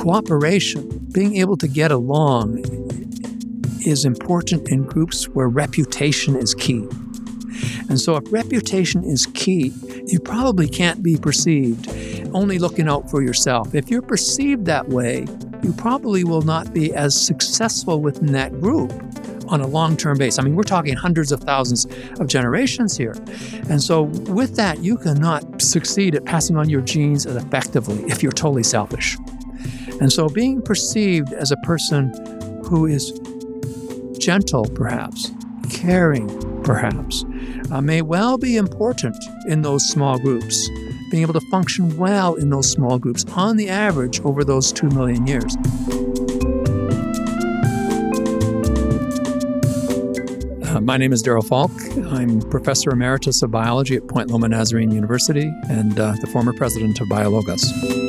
cooperation, being able to get along, is important in groups where reputation is key. And so if reputation is key, you probably can't be perceived only looking out for yourself. If you're perceived that way, you probably will not be as successful within that group on a long-term basis. I mean, we're talking hundreds of thousands of generations here. And so with that, you cannot succeed at passing on your genes as effectively if you're totally selfish. And so being perceived as a person who is gentle, perhaps, caring, perhaps, may well be important in those small groups, being able to function well in those small groups on the average over those 2 million years. My name is Darrell Falk. I'm Professor Emeritus of Biology at Point Loma Nazarene University and the former president of BioLogos.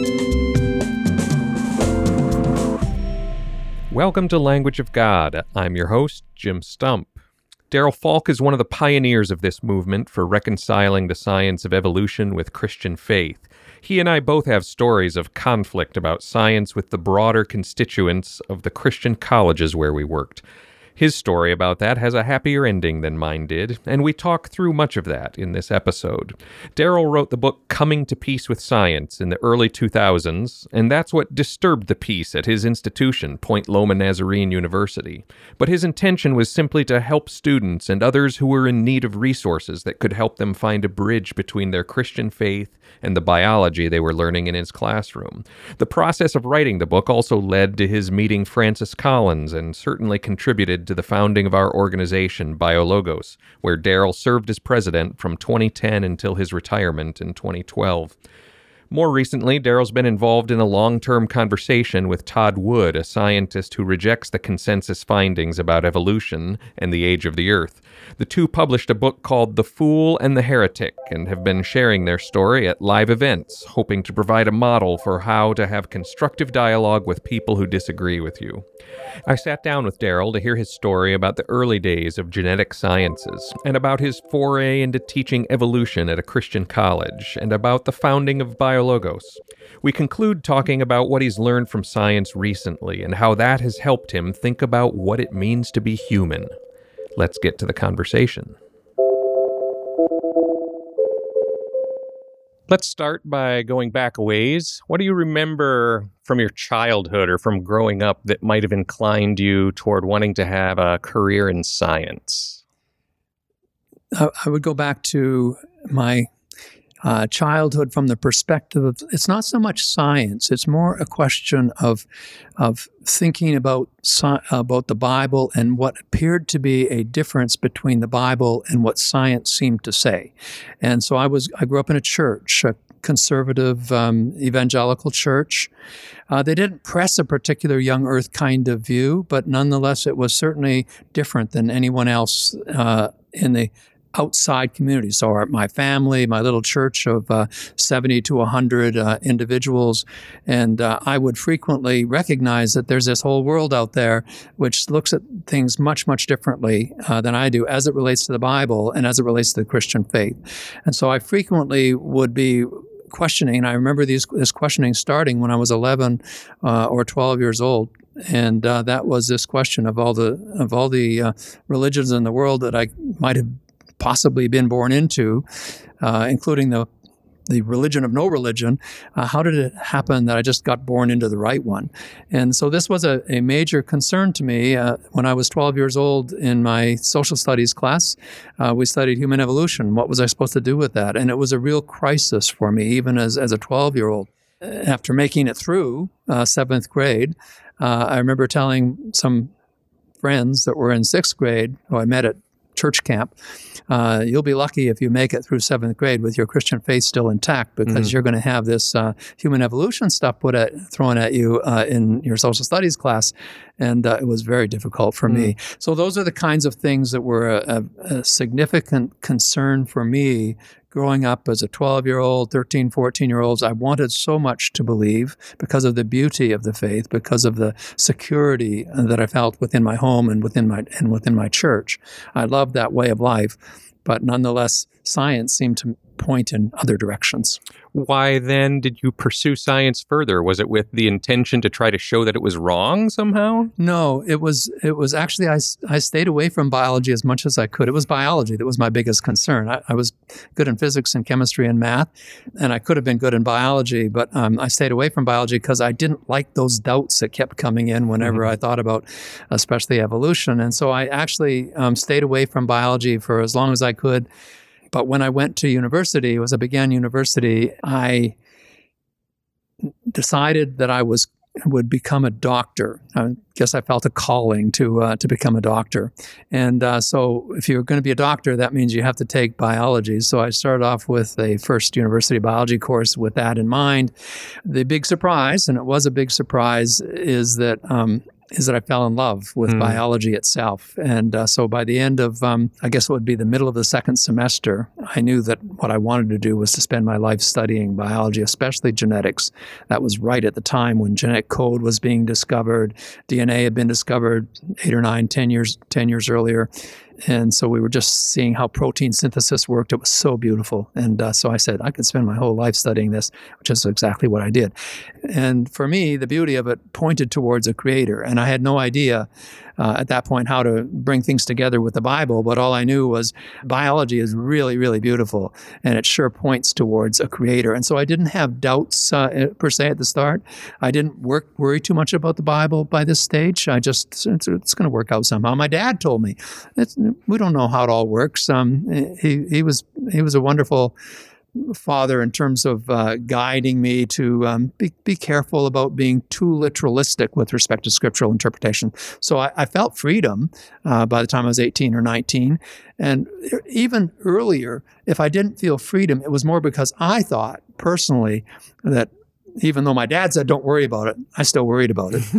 Welcome to Language of God. I'm your host, Jim Stump. Darrell Falk is one of the pioneers of this movement for reconciling the science of evolution with Christian faith. He and I both have stories of conflict about science with the broader constituents of the Christian colleges where we worked. His story about that has a happier ending than mine did, and we talk through much of that in this episode. Darrell wrote the book Coming to Peace with Science in the early 2000s, and that's what disturbed the peace at his institution, Point Loma Nazarene University. But his intention was simply to help students and others who were in need of resources that could help them find a bridge between their Christian faith and the biology they were learning in his classroom. The process of writing the book also led to his meeting Francis Collins and certainly contributed to the founding of our organization, BioLogos, where Darrell served as president from 2010 until his retirement in 2012. More recently, Darrell's been involved in a long-term conversation with Todd Wood, a scientist who rejects the consensus findings about evolution and the age of the Earth. The two published a book called The Fool and the Heretic and have been sharing their story at live events, hoping to provide a model for how to have constructive dialogue with people who disagree with you. I sat down with Darrell to hear his story about the early days of genetic sciences, and about his foray into teaching evolution at a Christian college, and about the founding of BioLogos. We conclude talking about what he's learned from science recently, and how that has helped him think about what it means to be human. Let's get to the conversation. Let's start by going back a ways. What do you remember from your childhood or from growing up that might have inclined you toward wanting to have a career in science? I would go back to my childhood from the perspective of, it's not so much science, it's more a question of thinking about the Bible and what appeared to be a difference between the Bible and what science seemed to say. And so I grew up in a church, a conservative evangelical church. They didn't press a particular young earth kind of view, but nonetheless it was certainly different than anyone else in the outside community. So my family, my little church of 70 to 100 individuals, and I would frequently recognize that there's this whole world out there which looks at things much, much differently than I do as it relates to the Bible and as it relates to the Christian faith. And so I frequently would be questioning, and I remember this questioning starting when I was 11 or 12 years old. And that was this question of all the religions in the world that I might have possibly been born into, including the religion of no religion. How did it happen that I just got born into the right one? And so this was a major concern to me. When I was 12 years old in my social studies class, we studied human evolution. What was I supposed to do with that? And it was a real crisis for me, even as a 12-year-old. After making it through seventh grade, I remember telling some friends that were in sixth grade, who I met at church camp, you'll be lucky if you make it through seventh grade with your Christian faith still intact, because you're going to have this human evolution stuff thrown at you in your social studies class. And it was very difficult for me. So those are the kinds of things that were a significant concern for me growing up as a 12-year-old, 13, 14-year-olds. I wanted so much to believe because of the beauty of the faith, because of the security that I felt within my home and within my church. I loved that way of life, but nonetheless, science seemed to point in other directions. Why then did you pursue science further? Was it with the intention to try to show that it was wrong somehow? No, it was actually, I stayed away from biology as much as I could. It was biology that was my biggest concern. I was good in physics and chemistry and math, and I could have been good in biology, but I stayed away from biology because I didn't like those doubts that kept coming in whenever I thought about especially evolution. And so I actually stayed away from biology for as long as I could. But when I went to university, as I began university, I decided that I would become a doctor. I guess I felt a calling to become a doctor. And so if you're going to be a doctor, that means you have to take biology. So I started off with a first university biology course with that in mind. The big surprise, and it was a big surprise, is that I fell in love with biology itself. And so by the end of, I guess it would be the middle of the second semester, I knew that what I wanted to do was to spend my life studying biology, especially genetics. That was right at the time when genetic code was being discovered. DNA had been discovered 8 or 9, 10 years earlier. And so we were just seeing how protein synthesis worked. It was so beautiful. And so I said, I could spend my whole life studying this, which is exactly what I did. And for me, the beauty of it pointed towards a creator. And I had no idea at that point how to bring things together with the Bible. But all I knew was biology is really, really beautiful. And it sure points towards a creator. And so I didn't have doubts per se at the start. I didn't worry too much about the Bible by this stage. It's going to work out somehow. My dad told me, we don't know how it all works. He was a wonderful father in terms of guiding me to be careful about being too literalistic with respect to scriptural interpretation. So I felt freedom by the time I was 18 or 19. And even earlier, if I didn't feel freedom, it was more because I thought personally that even though my dad said, don't worry about it, I still worried about it.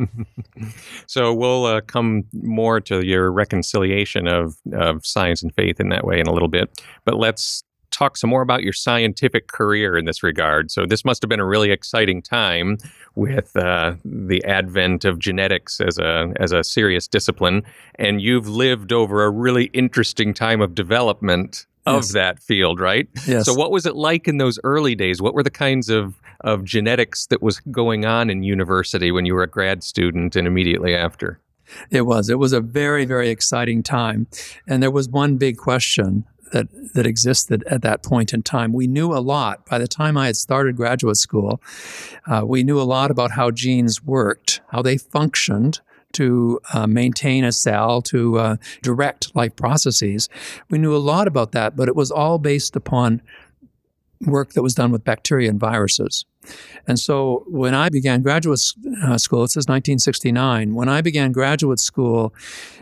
So we'll come more to your reconciliation of science and faith in that way in a little bit. But let's talk some more about your scientific career in this regard. So this must have been a really exciting time with the advent of genetics as a serious discipline. And you've lived over a really interesting time of development of that field, right? Yes. So what was it like in those early days? What were the kinds of genetics that was going on in university when you were a grad student and immediately after? It was a very, very exciting time. And there was one big question that existed at that point in time. We knew a lot. By the time I had started graduate school, we knew a lot about how genes worked, how they functioned to maintain a cell, to direct life processes. We knew a lot about that, but it was all based upon work that was done with bacteria and viruses. And so when I began graduate school, it says 1969, when I began graduate school,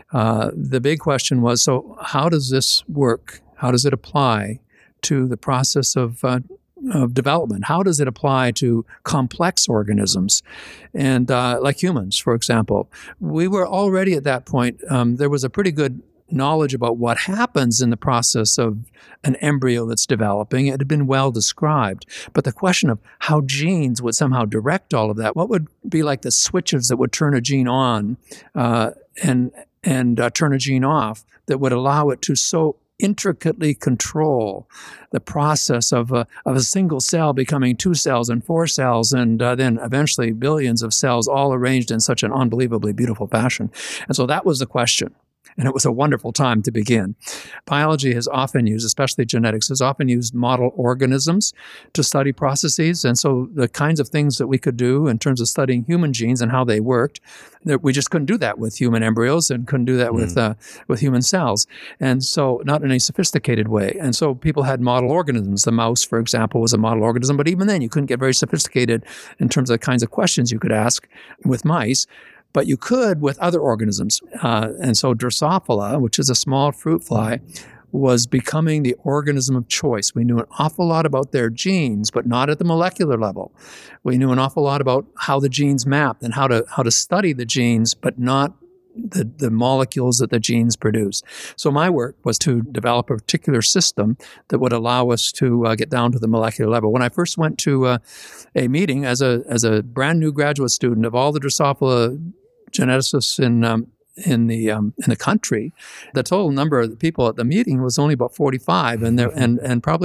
the big question was, so how does this work? How does it apply to the process of development? How does it apply to complex organisms? And like humans, for example, we were already at that point, there was a pretty good knowledge about what happens in the process of an embryo that's developing. It had been well described. But the question of how genes would somehow direct all of that, what would be like the switches that would turn a gene on and turn a gene off that would allow it to so intricately control the process of a single cell becoming 2 cells and 4 cells and then eventually billions of cells all arranged in such an unbelievably beautiful fashion. And so that was the question. And it was a wonderful time to begin. Biology has often used, especially genetics, has often used model organisms to study processes. And so the kinds of things that we could do in terms of studying human genes and how they worked, we just couldn't do that with human embryos and couldn't do that with human cells. And so not in a sophisticated way. And so people had model organisms. The mouse, for example, was a model organism. But even then, you couldn't get very sophisticated in terms of the kinds of questions you could ask with mice. But you could with other organisms. And so Drosophila, which is a small fruit fly, was becoming the organism of choice. We knew an awful lot about their genes, but not at the molecular level. We knew an awful lot about how the genes mapped and how to study the genes, but not the molecules that the genes produce. So my work was to develop a particular system that would allow us to get down to the molecular level. When I first went to a meeting as a brand new graduate student of all the Drosophila geneticists in the country, the total number of the people at the meeting was only about 45, and probably about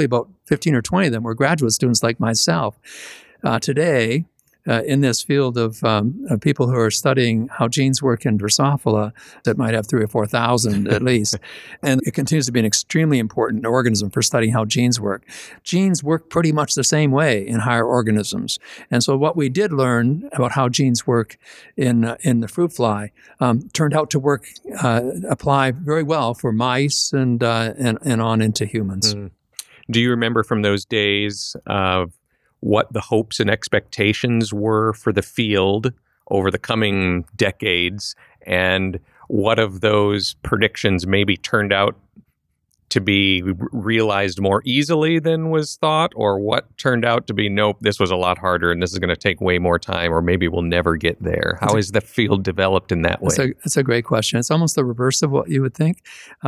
15 or 20 of them were graduate students like myself. Today, in this field of people who are studying how genes work in Drosophila, that might have 3,000 or 4,000 at least. And it continues to be an extremely important organism for studying how genes work. Genes work pretty much the same way in higher organisms. And so what we did learn about how genes work in the fruit fly turned out to apply very well for mice and on into humans. Do you remember from those days what the hopes and expectations were for the field over the coming decades, and what of those predictions maybe turned out to be realized more easily than was thought, or what turned out to be, nope, this was a lot harder and this is going to take way more time, or maybe we'll never get there? How is the field developed in that way? It's a great question. It's almost the reverse of what you would think.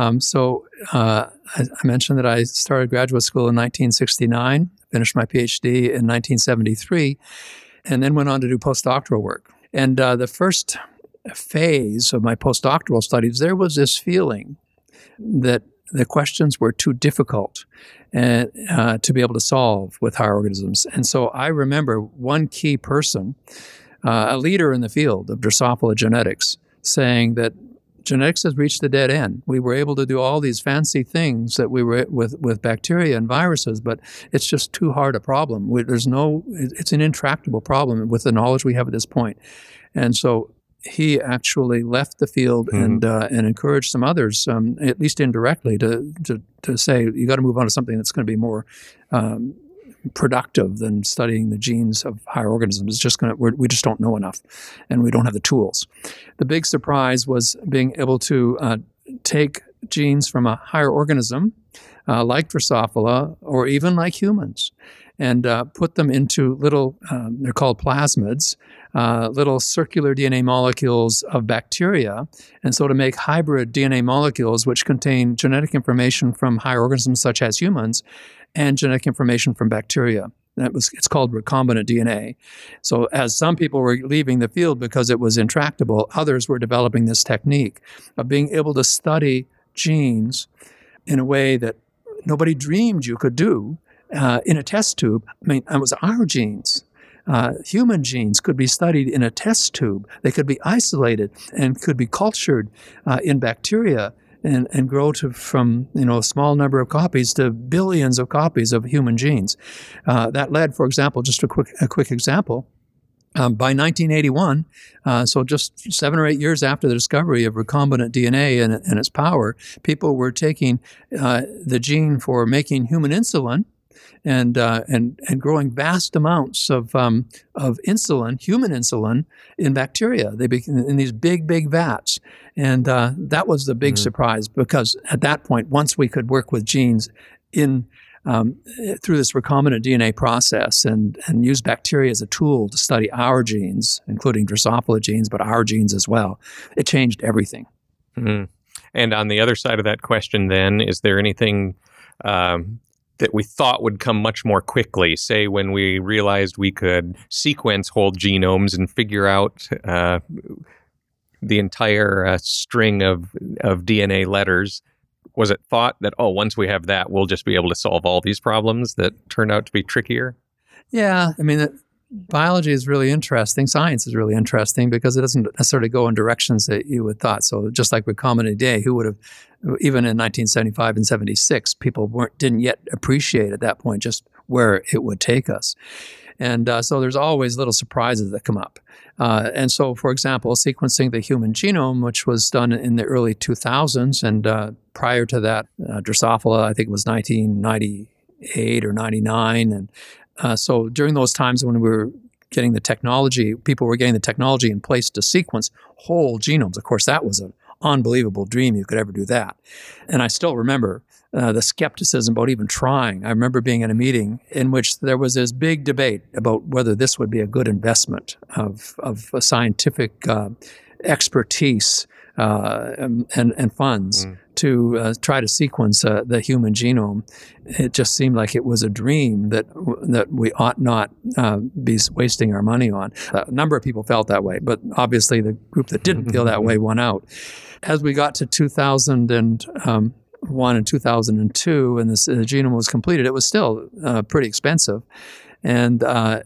I mentioned that I started graduate school in 1969, finished my PhD in 1973, and then went on to do postdoctoral work. And the first phase of my postdoctoral studies, there was this feeling that the questions were too difficult to be able to solve with higher organisms. And so I remember one key person, a leader in the field of Drosophila genetics, saying that genetics has reached a dead end. We were able to do all these fancy things that we were with bacteria and viruses, but it's just too hard a problem. It's an intractable problem with the knowledge we have at this point. And so he actually left the field and encouraged some others, at least indirectly, to say, you got to move on to something that's going to be more productive than studying the genes of higher organisms. We just don't know enough, and we don't have the tools. The big surprise was being able to take genes from a higher organism, like Drosophila, or even like humans, and put them into little, they're called plasmids, little circular DNA molecules of bacteria. And so to make hybrid DNA molecules which contain genetic information from higher organisms such as humans and genetic information from bacteria. It's called recombinant DNA. So as some people were leaving the field because it was intractable, others were developing this technique of being able to study genes in a way that nobody dreamed you could do in a test tube. I mean, it was our genes. Human genes could be studied in a test tube. They could be isolated and could be cultured in bacteria and grow from a small number of copies to billions of copies of human genes. That led, for example, just a quick example. By 1981, so just 7 or 8 years after the discovery of recombinant DNA and its power, people were taking the gene for making human insulin and growing vast amounts of insulin, human insulin, in bacteria. They became in these big vats, and that was the big surprise, because at that point, once we could work with genes through this recombinant DNA process and use bacteria as a tool to study our genes, including Drosophila genes, but our genes as well, it changed everything. Mm-hmm. And on the other side of that question, then, is there anything that we thought would come much more quickly, say when we realized we could sequence whole genomes and figure out the entire string of DNA letters? Was it thought that, once we have that, we'll just be able to solve all these problems that turned out to be trickier? Yeah, I mean, biology is really interesting. Science is really interesting because it doesn't necessarily go in directions that you would thought. So just like recombinant DNA, who would have, even in 1975 and 76, people didn't yet appreciate at that point just where it would take us. And so there's always little surprises that come up. And so, for example, sequencing the human genome, which was done in the early 2000s, and prior to that, Drosophila, I think it was 1998 or 99. And so during those times when we were getting the technology, people were getting the technology in place to sequence whole genomes. Of course, that was an unbelievable dream you could ever do that. And I still remember the skepticism about even trying. I remember being in a meeting in which there was this big debate about whether this would be a good investment of a scientific expertise and funds to try to sequence the human genome. It just seemed like it was a dream that we ought not be wasting our money on. A number of people felt that way, but obviously the group that didn't feel that way won out. As we got to 2001, one in 2002, and the genome was completed, it was still pretty expensive, and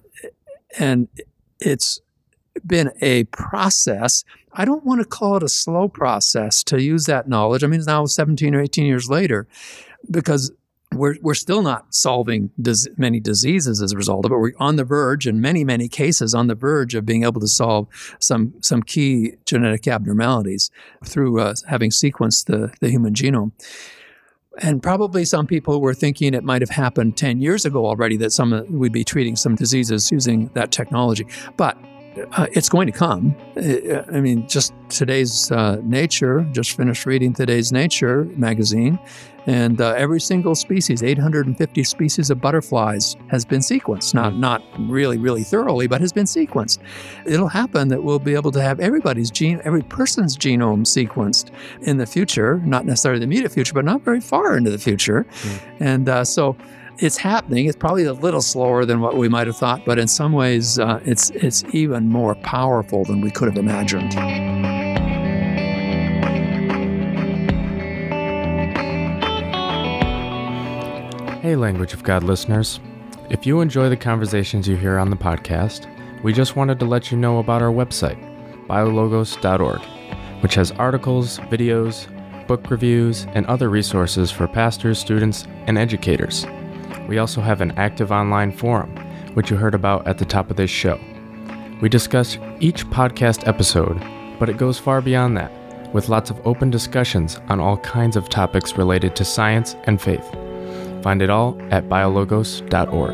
it's been a process. I don't want to call it a slow process to use that knowledge. I mean, it's now 17 or 18 years later, because we're still not solving many diseases as a result of it. We're on the verge, in many, many cases, on the verge of being able to solve some key genetic abnormalities through having sequenced the human genome. And probably some people were thinking it might have happened 10 years ago already, that we'd be treating some diseases using that technology. But it's going to come. I mean, just today's Nature, just finished reading today's Nature magazine, and every single species, 850 species of butterflies, has been sequenced. Not really, really thoroughly, but has been sequenced. It'll happen that we'll be able to have every person's genome sequenced in the future, not necessarily the immediate future, but not very far into the future. And so it's happening. It's probably a little slower than what we might have thought, but in some ways, it's even more powerful than we could have imagined. Hey, Language of God listeners. If you enjoy the conversations you hear on the podcast, we just wanted to let you know about our website, biologos.org, which has articles, videos, book reviews, and other resources for pastors, students, and educators. We also have an active online forum, which you heard about at the top of this show. We discuss each podcast episode, but it goes far beyond that, with lots of open discussions on all kinds of topics related to science and faith. Find it all at biologos.org.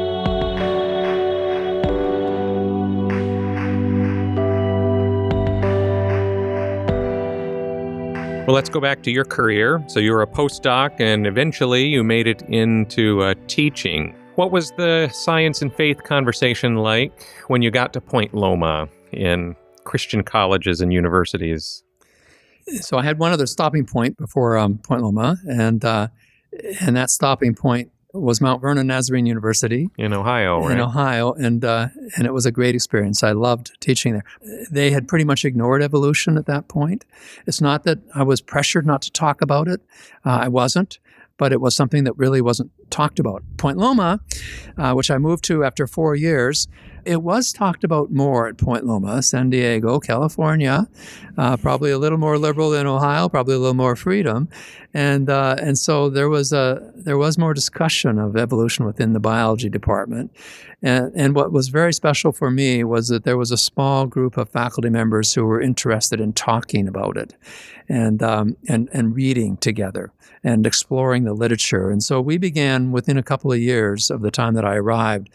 Well, let's go back to your career. So you were a postdoc, and eventually you made it into teaching. What was the science and faith conversation like when you got to Point Loma in Christian colleges and universities? So I had one other stopping point before Point Loma, and that stopping point was Mount Vernon Nazarene University in Ohio, right? In Ohio, and it was a great experience. I loved teaching there. They had pretty much ignored evolution at that point. It's not that I was pressured not to talk about it. I wasn't, but it was something that really wasn't talked about. Point Loma, which I moved to after 4 years, it was talked about more at Point Loma, San Diego, California, probably a little more liberal than Ohio, probably a little more freedom, and so there was more discussion of evolution within the biology department, and what was very special for me was that there was a small group of faculty members who were interested in talking about it, and reading together and exploring the literature, and so we began within a couple of years of the time that I arrived.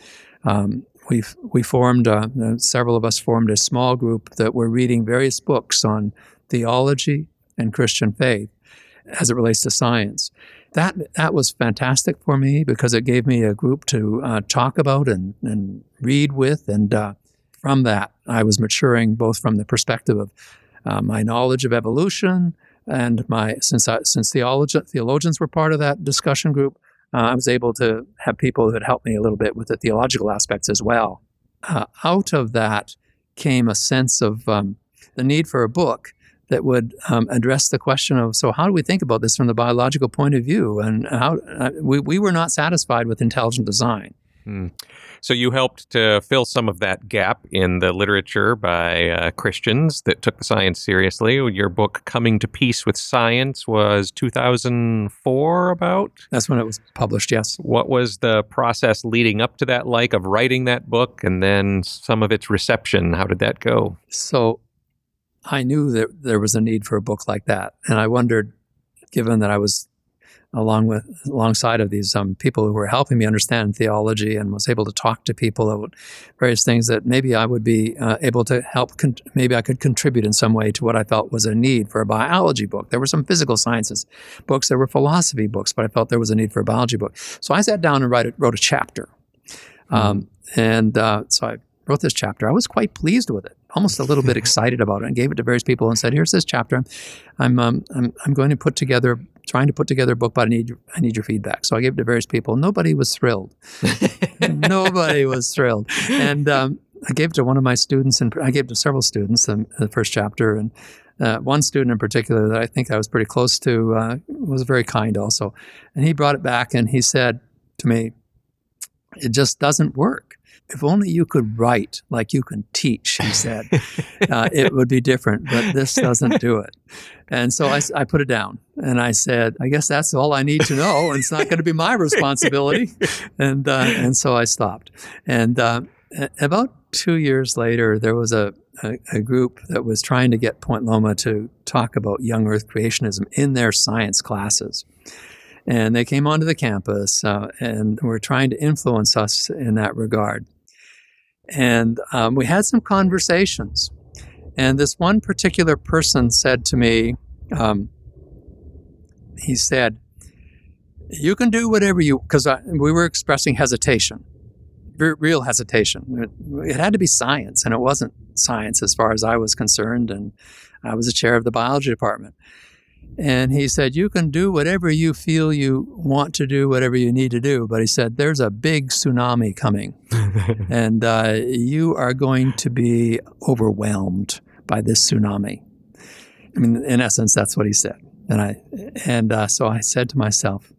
We formed, several of us formed a small group that were reading various books on theology and Christian faith as it relates to science. That was fantastic for me because it gave me a group to talk about and read with, and from that I was maturing both from the perspective of my knowledge of evolution and since theologians were part of that discussion group, I was able to have people who had helped me a little bit with the theological aspects as well. Out of that came a sense of the need for a book that would address the question of, so how do we think about this from the biological point of view? And how we were not satisfied with intelligent design. So you helped to fill some of that gap in the literature by Christians that took the science seriously. Your book, Coming to Peace with Science, was 2004 about? That's when it was published, yes. What was the process leading up to that like of writing that book, and then some of its reception? How did that go? So I knew that there was a need for a book like that. And I wondered, given that I was alongside of these people who were helping me understand theology and was able to talk to people about various things, that maybe I would be able to help, maybe I could contribute in some way to what I felt was a need for a biology book. There were some physical sciences books, there were philosophy books, but I felt there was a need for a biology book. So I sat down and wrote a chapter. So I wrote this chapter. I was quite pleased with it, almost a little bit excited about it, and gave it to various people and said, "Here's this chapter. I'm going to trying to put together a book, but I need your feedback." So I gave it to various people. Nobody was thrilled. Nobody was thrilled. And I gave it to one of my students, and I gave it to several students in the first chapter. And one student in particular that I think I was pretty close to was very kind also. And he brought it back and he said to me, "It just doesn't work. If only you could write like you can teach," he said, "it would be different, but this doesn't do it." And so I put it down and I said, "I guess that's all I need to know, and it's not going to be my responsibility." And so I stopped. And about 2 years later, there was a group that was trying to get Point Loma to talk about young Earth creationism in their science classes. And they came onto the campus and were trying to influence us in that regard. And we had some conversations. And this one particular person said to me, he said, "You can do whatever you," because we were expressing hesitation, real hesitation. It had to be science, and it wasn't science as far as I was concerned. And I was the chair of the biology department. And he said, "You can do whatever you feel you want to do, whatever you need to do." But he said, "There's a big tsunami coming, and you are going to be overwhelmed by this tsunami." I mean, in essence, that's what he said. So I said to myself,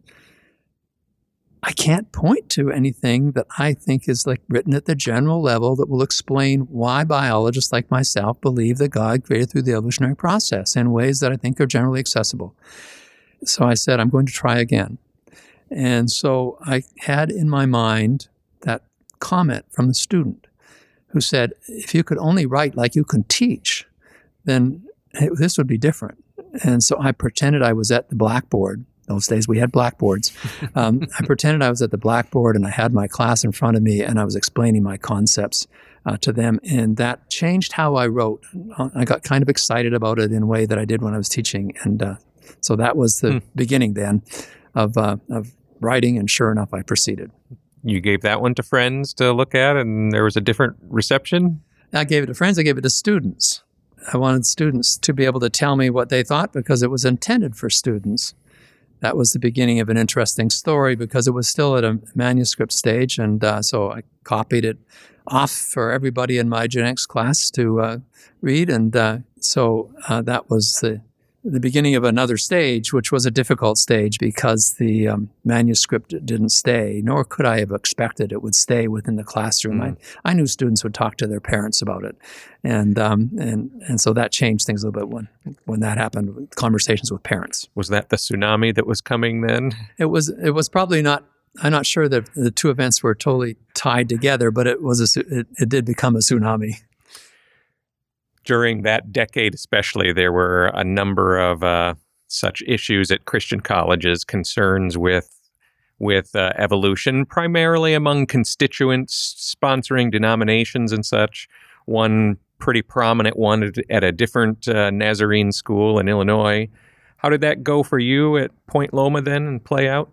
I can't point to anything that I think is like written at the general level that will explain why biologists like myself believe that God created through the evolutionary process in ways that I think are generally accessible. So I said, I'm going to try again. And so I had in my mind that comment from the student who said, "If you could only write like you can teach, then this would be different." And so I pretended I was at the blackboard. Those days we had blackboards. I pretended I was at the blackboard and I had my class in front of me and I was explaining my concepts to them. And that changed how I wrote. I got kind of excited about it in a way that I did when I was teaching. And so that was the beginning then of writing. And sure enough, I proceeded. You gave that one to friends to look at and there was a different reception? I gave it to friends. I gave it to students. I wanted students to be able to tell me what they thought because it was intended for students. That was the beginning of an interesting story because it was still at a manuscript stage. And so I copied it off for everybody in my genetics class to read. And so that was the beginning of another stage, which was a difficult stage because the manuscript didn't stay, nor could I have expected it would stay within the classroom. I knew students would talk to their parents about it. And so that changed things a little bit when that happened, conversations with parents. Was that the tsunami that was coming then? It was probably not. I'm not sure that the two events were totally tied together, but it did become a tsunami. During that decade especially, there were a number of such issues at Christian colleges, concerns with evolution, primarily among constituents sponsoring denominations and such. One pretty prominent one at a different Nazarene school in Illinois. How did that go for you at Point Loma then and play out?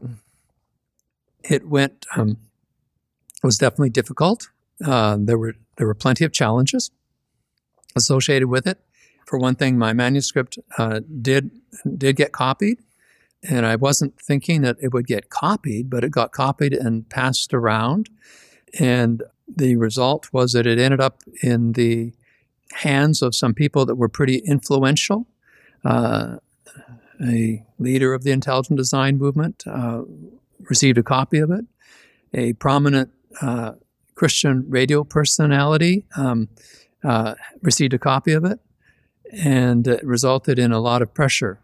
It went, was definitely difficult. There were plenty of challenges associated with it. For one thing, my manuscript did get copied, and I wasn't thinking that it would get copied, but it got copied and passed around. And the result was that it ended up in the hands of some people that were pretty influential. A leader of the intelligent design movement received a copy of it. A prominent Christian radio personality received a copy of it, and it resulted in a lot of pressure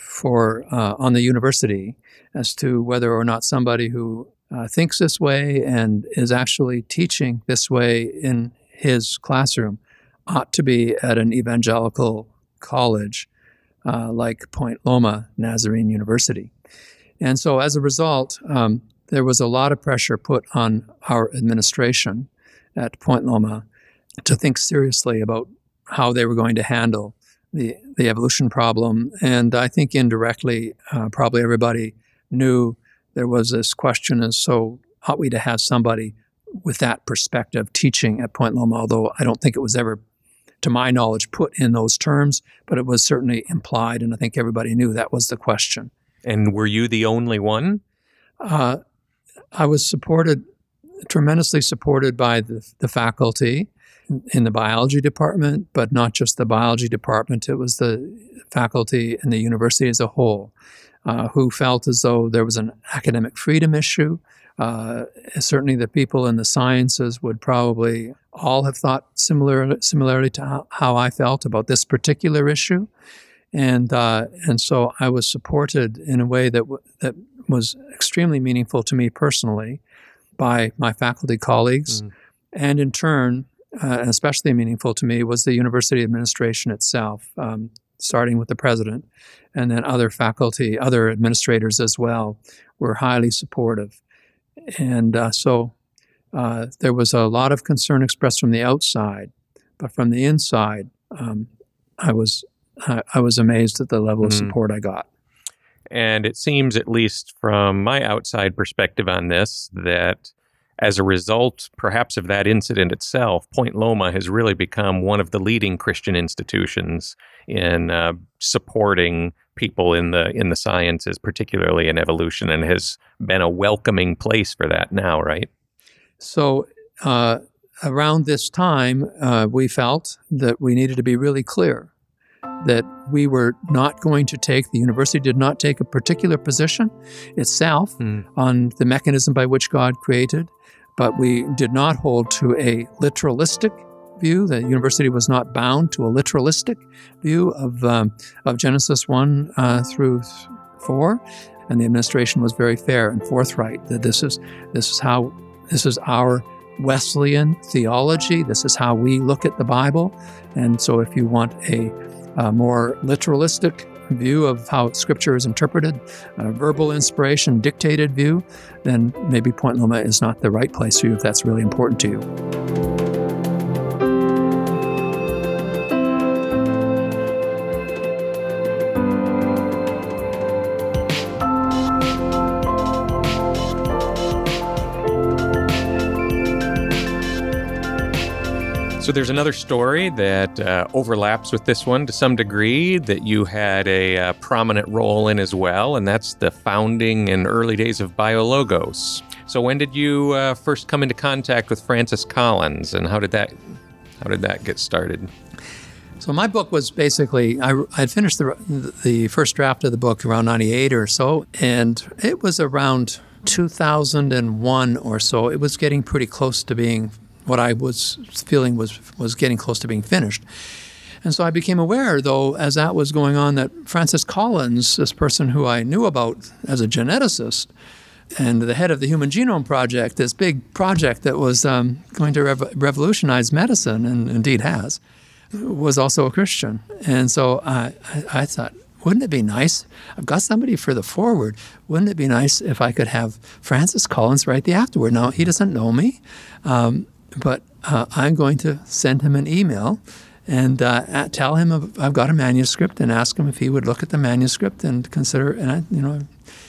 on the university as to whether or not somebody who thinks this way and is actually teaching this way in his classroom ought to be at an evangelical college like Point Loma Nazarene University. And so as a result, there was a lot of pressure put on our administration at Point Loma to think seriously about how they were going to handle the evolution problem. And I think indirectly, probably everybody knew there was this question as so ought we to have somebody with that perspective teaching at Point Loma, although I don't think it was ever, to my knowledge, put in those terms, but it was certainly implied, and I think everybody knew that was the question. And were you the only one? I was supported tremendously supported by the faculty in the biology department, but not just the biology department. It was the faculty and the university as a whole who felt as though there was an academic freedom issue. Certainly the people in the sciences would probably all have thought similarly to how I felt about this particular issue. And so I was supported in a way that was extremely meaningful to me personally by my faculty colleagues. And in turn, especially meaningful to me was the university administration itself, starting with the president, and then other faculty, other administrators as well, were highly supportive. And so there was a lot of concern expressed from the outside, but from the inside, I was amazed at the level of support I got. And it seems, at least from my outside perspective on this, that as a result, perhaps of that incident itself, Point Loma has really become one of the leading Christian institutions in supporting people in the sciences, particularly in evolution, and has been a welcoming place for that now, right? So around this time, we felt that we needed to be really clear that we were not going to take, the university did not take a particular position itself on the mechanism by which God created, but we did not hold to a literalistic view. The university was not bound to a literalistic view of Genesis 1 through 4, and the administration was very fair and forthright that this is our Wesleyan theology. This is how we look at the Bible, and so if you want a more literalistic view of how Scripture is interpreted, a verbal inspiration dictated view, then maybe Point Loma is not the right place for you if that's really important to you. So there's another story that overlaps with this one to some degree that you had a prominent role in as well, and that's the founding and early days of BioLogos. So when did you first come into contact with Francis Collins, and how did that get started? So my book was basically, I had finished the first draft of the book around 98 or so, and it was around 2001 or so. It was getting pretty close to being what I was feeling was getting close to being finished. And so I became aware, though, as that was going on, that Francis Collins, this person who I knew about as a geneticist and the head of the Human Genome Project, this big project that was going to revolutionize medicine, and indeed has, was also a Christian. And so I thought, wouldn't it be nice? I've got somebody for the foreword. Wouldn't it be nice if I could have Francis Collins write the afterword? Now, he doesn't know me, but I'm going to send him an email and tell him I've got a manuscript and ask him if he would look at the manuscript and consider. And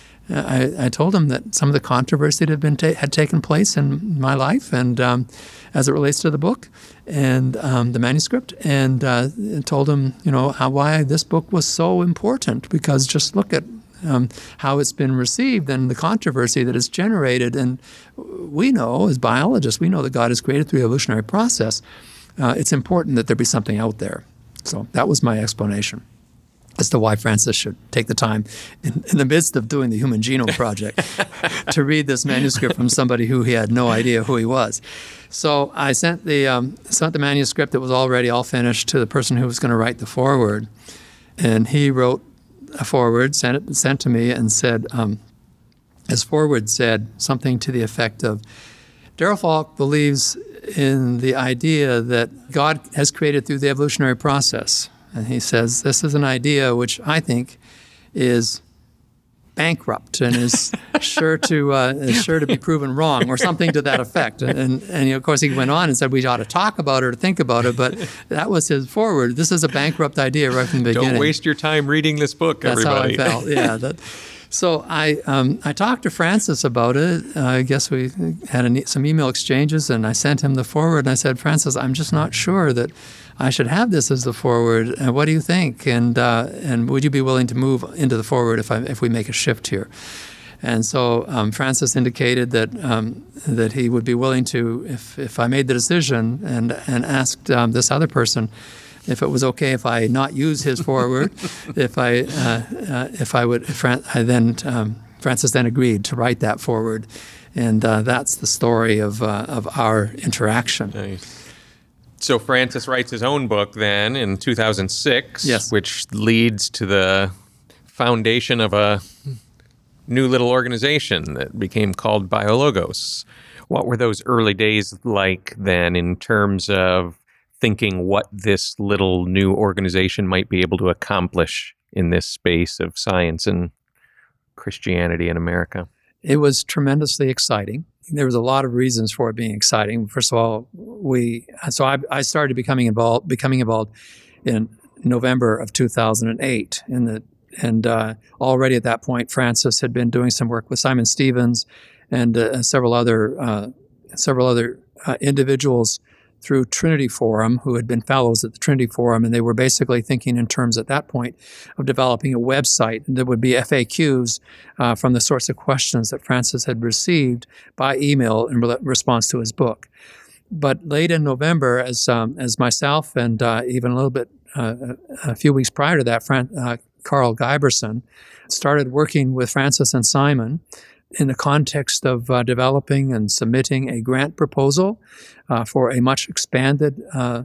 I told him that some of the controversy that had taken place in my life, and as it relates to the book and the manuscript, and told him why this book was so important, because just look at how it's been received and the controversy that it's generated. And we know, as biologists, we know that God is created through the evolutionary process. It's important that there be something out there. So that was my explanation as to why Francis should take the time in the midst of doing the Human Genome Project to read this manuscript from somebody who he had no idea who he was. So I sent the manuscript that was already all finished to the person who was going to write the foreword, and he wrote a foreword, sent to me, and said, his foreword said something to the effect of, Darrell Falk believes in the idea that God has created through the evolutionary process. And he says, this is an idea which I think is bankrupt and is sure to be proven wrong, or something to that effect. And of course, he went on and said we ought to talk about it or think about it, but that was his foreword. This is a bankrupt idea right from the beginning. Don't waste your time reading this book, everybody. That's how I felt, yeah. So I talked to Francis about it. I guess we had some email exchanges, and I sent him the foreword, and I said, Francis, I'm just not sure that I should have this as the foreword. What do you think? And would you be willing to move into the foreword if we make a shift here? And so Francis indicated that he would be willing to, if I made the decision, and asked this other person if it was okay if I not use his foreword, Francis then agreed to write that foreword, and that's the story of our interaction. Nice. So Francis writes his own book then in 2006, yes, which leads to the foundation of a new little organization that became called BioLogos. What were those early days like then in terms of thinking what this little new organization might be able to accomplish in this space of science and Christianity in America? It was tremendously exciting. There was a lot of reasons for it being exciting. First of all, I started becoming involved in November of 2008. And already at that point, Francis had been doing some work with Simon Stevens and several other individuals through Trinity Forum, who had been fellows at the Trinity Forum, and they were basically thinking in terms at that point of developing a website that would be FAQs from the sorts of questions that Francis had received by email in response to his book. But late in November, as myself and even a little bit a few weeks prior to that, Carl Giberson started working with Francis and Simon in the context of developing and submitting a grant proposal for a much expanded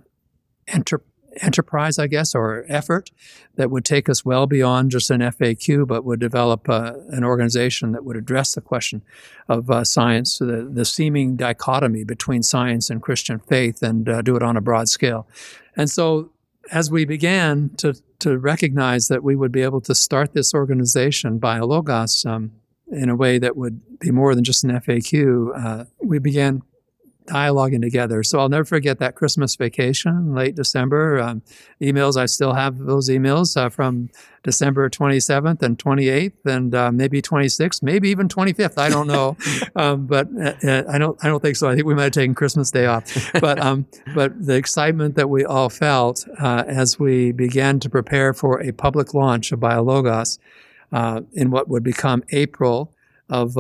enterprise, I guess, or effort that would take us well beyond just an FAQ, but would develop an organization that would address the question of science, the seeming dichotomy between science and Christian faith, and do it on a broad scale. And so as we began to recognize that we would be able to start this organization, BioLogos, in a way that would be more than just an FAQ, we began dialoguing together. So I'll never forget that Christmas vacation, late December. Emails, I still have those emails from December 27th and 28th, and maybe 26th, maybe even 25th. I don't know, but I don't think so. I think we might have taken Christmas Day off. But the excitement that we all felt as we began to prepare for a public launch of BioLogos in what would become April of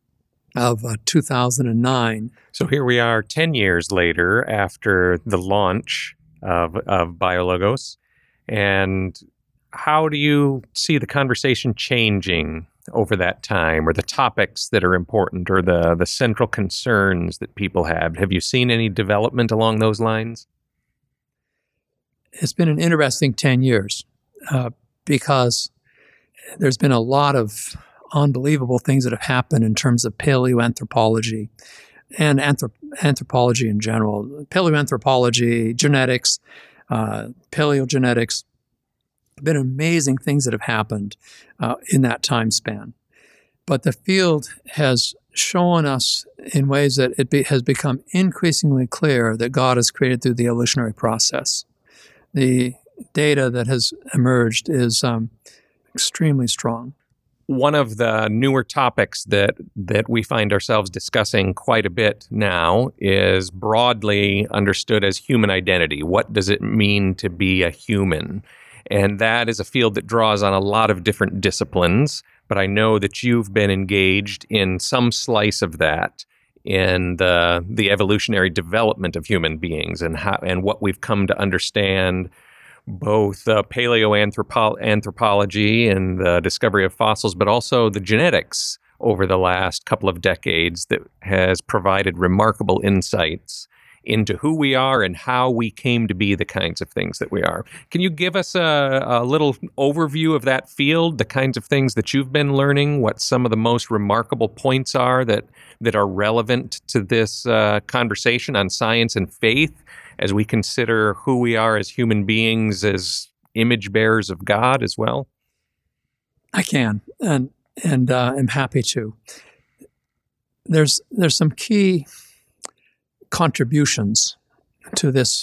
2009. So here we are 10 years later after the launch of BioLogos. And how do you see the conversation changing over that time, or the topics that are important, or the central concerns that people have? Have you seen any development along those lines? It's been an interesting 10 years because there's been a lot of unbelievable things that have happened in terms of paleoanthropology and anthropology in general. Paleoanthropology, genetics, paleogenetics, been amazing things that have happened in that time span. But the field has shown us in ways that has become increasingly clear that God has created through the evolutionary process. The data that has emerged is extremely strong. One of the newer topics that we find ourselves discussing quite a bit now is broadly understood as human identity. What does it mean to be a human? And that is a field that draws on a lot of different disciplines, but I know that you've been engaged in some slice of that in the evolutionary development of human beings and what we've come to understand, both paleoanthropology and the discovery of fossils, but also the genetics over the last couple of decades that has provided remarkable insights into who we are and how we came to be the kinds of things that we are. Can you give us a little overview of that field, the kinds of things that you've been learning, what some of the most remarkable points are that are relevant to this conversation on science and faith, as we consider who we are as human beings, as image bearers of God as well? I can, and I'm happy to. There's some key contributions to this,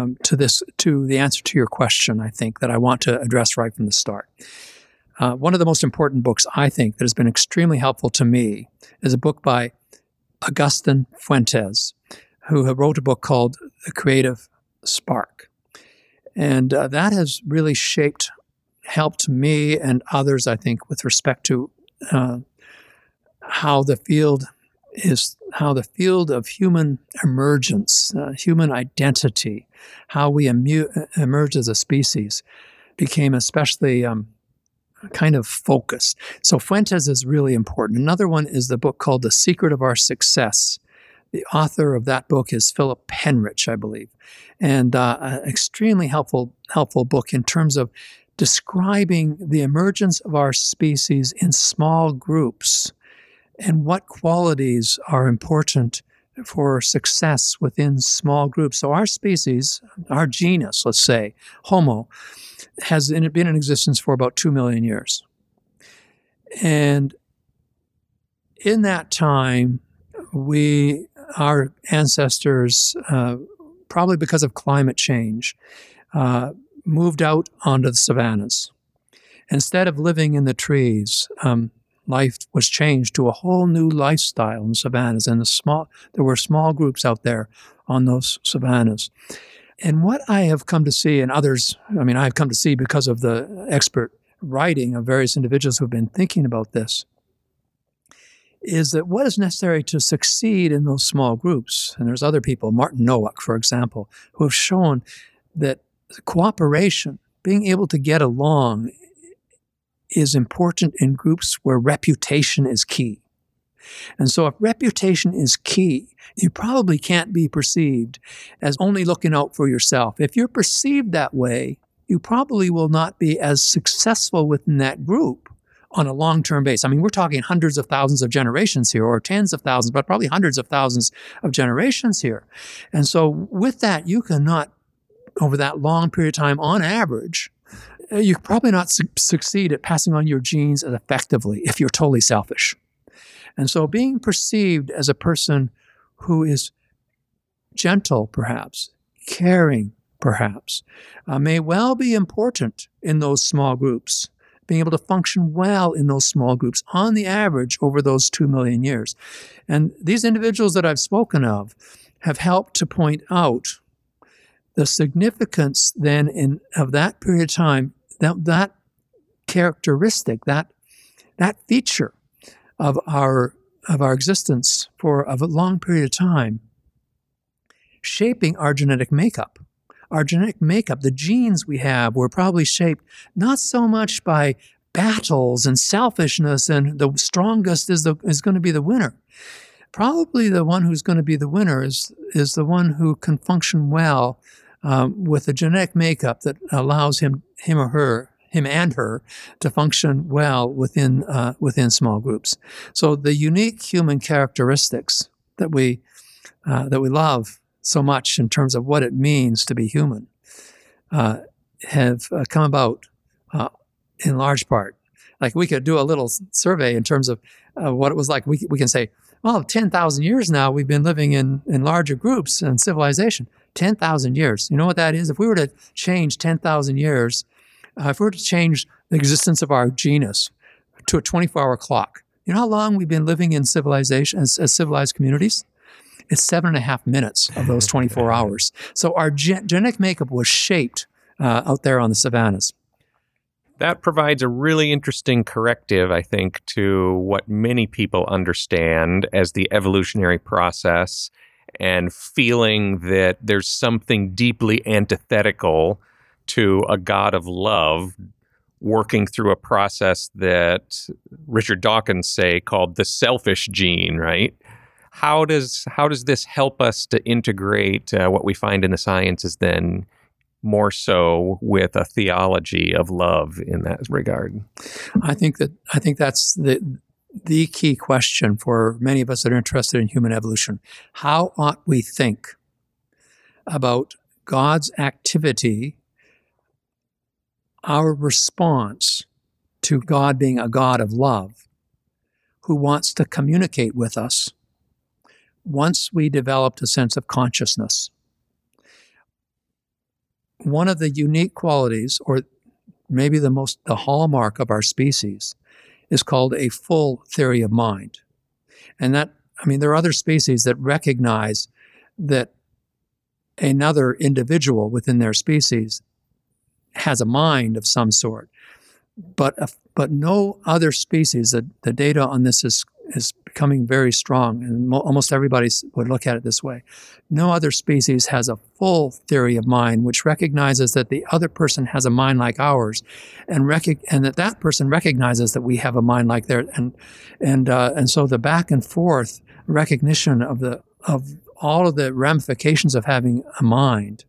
to the answer to your question, I think, that I want to address right from the start. One of the most important books, I think, that has been extremely helpful to me is a book by Agustin Fuentes, who wrote a book called The Creative Spark. And that has really helped me and others, I think, with respect to how the field of human emergence, human identity, how we emerge as a species, became especially kind of focused. So Fuentes is really important. Another one is the book called The Secret of Our Success. The author of that book is Philip Penrich, I believe, and an extremely helpful book in terms of describing the emergence of our species in small groups and what qualities are important for success within small groups. So our species, our genus, let's say, Homo, has been in existence for about 2 million years. And in that time, our ancestors, probably because of climate change, moved out onto the savannas. Instead of living in the trees, life was changed to a whole new lifestyle in the savannas, and there were small groups out there on those savannas. And what I have come to see, and others, I've come to see because of the expert writing of various individuals who have been thinking about this, is that what is necessary to succeed in those small groups, and there's other people, Martin Nowak, for example, who have shown that cooperation, being able to get along, is important in groups where reputation is key. And so if reputation is key, you probably can't be perceived as only looking out for yourself. If you're perceived that way, you probably will not be as successful within that group on a long-term basis. We're talking hundreds of thousands of generations here, or tens of thousands, but probably hundreds of thousands of generations here. And so with that, you cannot, over that long period of time, on average, you probably not succeed at passing on your genes as effectively if you're totally selfish. And so being perceived as a person who is gentle, perhaps, caring, perhaps, may well be important in those small groups, being able to function well in those small groups on the average over those 2 million years. And these individuals that I've spoken of have helped to point out the significance then of that period of time, that characteristic, that feature of our existence for a long period of time, shaping our genetic makeup. Our genetic makeup, the genes we have, were probably shaped not so much by battles and selfishness and the strongest is going to be the winner. Probably the one who's going to be the winner is the one who can function well with a genetic makeup that allows him and her to function well within small groups. So the unique human characteristics that we love so much in terms of what it means to be human have come about in large part. Like we could do a little survey in terms of what it was like. We can say, well, 10,000 years now we've been living in larger groups and civilization. 10,000 years. You know what that is? If we were to change 10,000 years, if we were to change the existence of our genus to a 24-hour clock, you know how long we've been living in civilization as civilized communities? It's 7.5 minutes of those 24 hours. So our genetic makeup was shaped out there on the savannas. That provides a really interesting corrective, I think, to what many people understand as the evolutionary process, and feeling that there's something deeply antithetical to a God of love working through a process that Richard Dawkins say called the selfish gene, right? How does this help us to integrate what we find in the sciences then more so with a theology of love in that regard? I think that's the key question for many of us that are interested in human evolution. How ought we think about God's activity, our response to God being a God of love who wants to communicate with us once we developed a sense of consciousness? One of the unique qualities, or maybe the hallmark of our species, is called a full theory of mind. And there are other species that recognize that another individual within their species has a mind of some sort. But no other species, the data on this is becoming very strong, and almost everybody would look at it this way. No other species has a full theory of mind, which recognizes that the other person has a mind like ours, and that person recognizes that we have a mind like theirs, and so the back and forth recognition of all of the ramifications of having a mind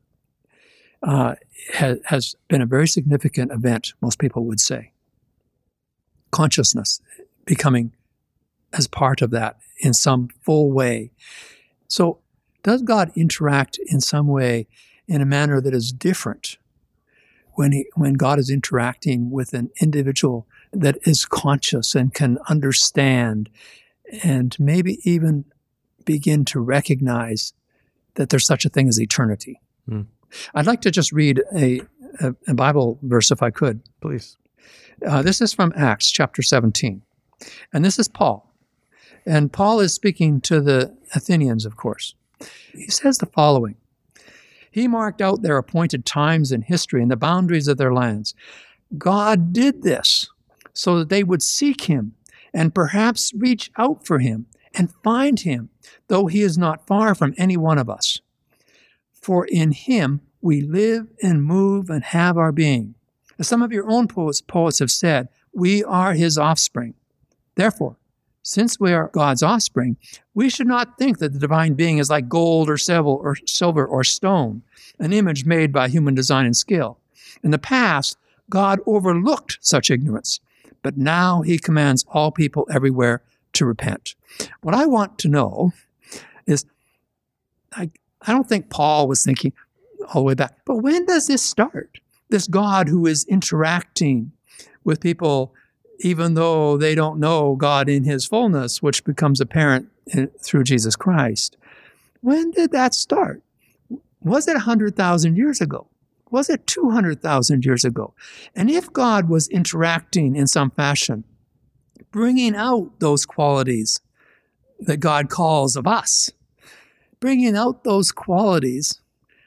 has been a very significant event, most people would say. Consciousness becoming as part of that in some full way. So does God interact in some way in a manner that is different when God is interacting with an individual that is conscious and can understand and maybe even begin to recognize that there's such a thing as eternity? I'd like to just read a Bible verse if I could. Please. This is from Acts chapter 17. And this is Paul. And Paul is speaking to the Athenians, of course. He says the following: He marked out their appointed times in history and the boundaries of their lands. God did this so that they would seek him and perhaps reach out for him and find him, though he is not far from any one of us. For in him we live and move and have our being. As some of your own poets have said, we are his offspring. Therefore, since we are God's offspring, we should not think that the divine being is like gold or silver or stone, an image made by human design and skill. In the past, God overlooked such ignorance, but now he commands all people everywhere to repent. What I want to know is, I don't think Paul was thinking all the way back, but when does this start? This God who is interacting with people even though they don't know God in his fullness, which becomes apparent through Jesus Christ. When did that start? Was it 100,000 years ago? Was it 200,000 years ago? And if God was interacting in some fashion, bringing out those qualities that God calls of us, bringing out those qualities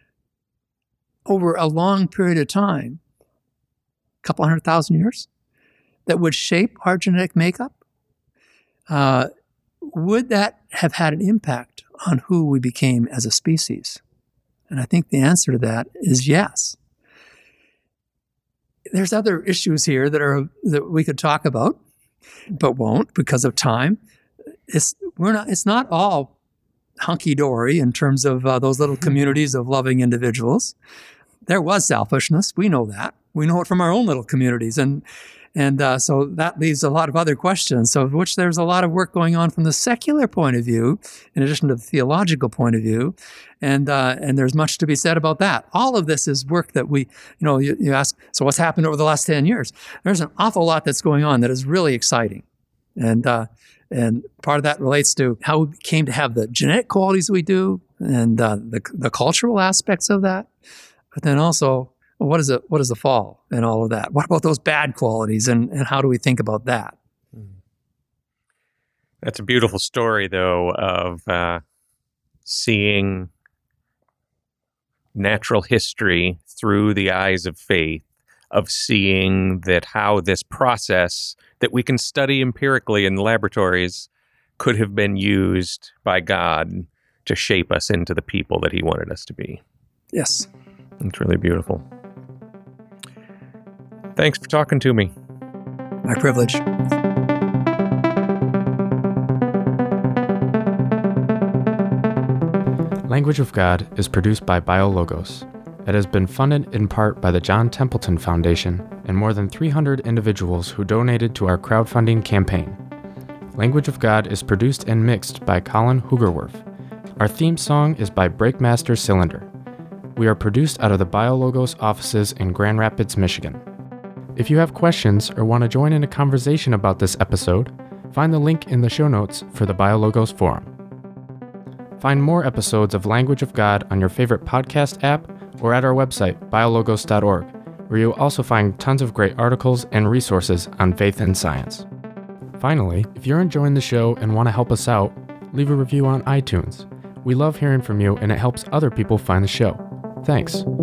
over a long period of time, a couple 100,000 years, that would shape our genetic makeup, would that have had an impact on who we became as a species? And I think the answer to that is yes. There's other issues here that we could talk about, but won't because of time. It's not all hunky-dory in terms of those little communities of loving individuals. There was selfishness. We know that. We know it from our own little communities. And so that leaves a lot of other questions, so of which there's a lot of work going on from the secular point of view, in addition to the theological point of view, and there's much to be said about that. All of this is work that you ask, so what's happened over the last 10 years? There's an awful lot that's going on that is really exciting, and part of that relates to how we came to have the genetic qualities we do, and the cultural aspects of that, but then also, what is the fall and all of that? What about those bad qualities, and how do we think about that? That's a beautiful story, though, of seeing natural history through the eyes of faith, of seeing that how this process that we can study empirically in laboratories could have been used by God to shape us into the people that he wanted us to be. Yes. It's really beautiful. Thanks for talking to me. My privilege. Language of God is produced by BioLogos. It has been funded in part by the John Templeton Foundation and more than 300 individuals who donated to our crowdfunding campaign. Language of God is produced and mixed by Colin Hoogerwerf. Our theme song is by Breakmaster Cylinder. We are produced out of the BioLogos offices in Grand Rapids, Michigan. If you have questions or want to join in a conversation about this episode, find the link in the show notes for the BioLogos forum. Find more episodes of Language of God on your favorite podcast app or at our website, biologos.org, where you'll also find tons of great articles and resources on faith and science. Finally, if you're enjoying the show and want to help us out, leave a review on iTunes. We love hearing from you and it helps other people find the show. Thanks.